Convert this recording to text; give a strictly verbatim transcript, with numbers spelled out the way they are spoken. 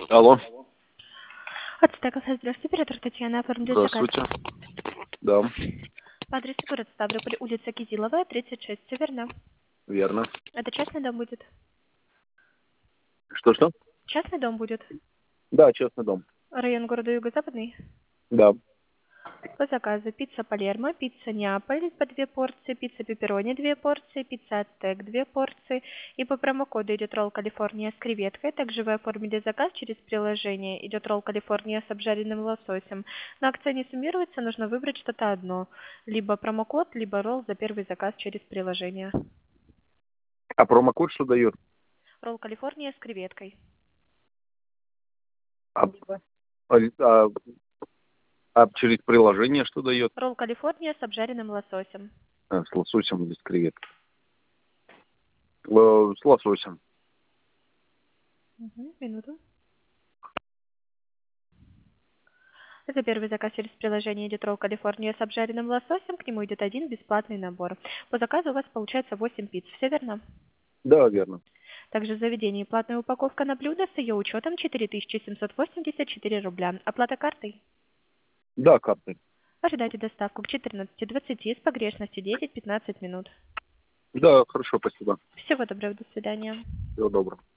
Алло. Ацтеков, здравствуйте, оператор Татьяна, оформили заказ. Здравствуйте. Да, По адресу город Ставрополь, улица Кизиловая, тридцать шесть, все верно? верно. Это частный дом будет? Что-что? Частный дом будет? Да, частный дом. Район города Юго-Западный? Да. По заказу пицца Палермо, пицца Неаполь по две порции, пицца Пепперони две порции, пицца Ацтек две порции. И по промокоду идет ролл Калифорния с креветкой. Также вы оформили заказ через приложение. Идет ролл Калифорния с обжаренным лососем. Но акция не суммируется, нужно выбрать что-то одно. Либо промокод, либо ролл за первый заказ через приложение. А промокод что дает? Ролл Калифорния с креветкой. А, а, а- а через приложение что дает? Ролл Калифорния с обжаренным лососем. А, с лососем или с креветкой? Э, с лососем. Мгм, минуту. За первый заказ через приложение идет ролл Калифорния с обжаренным лососем. К нему идет один бесплатный набор. По заказу у вас получается восемь пиц. Все верно? Да, верно. Также в заведении платная упаковка на блюдо с ее учетом четыре тысячи семьсот восемьдесят четыре рубля. Оплата картой. Да, картой. Ожидайте доставку к четырнадцати двадцати с погрешностью десять-пятнадцать минут. Да, хорошо, спасибо. Всего доброго, до свидания. Всего доброго.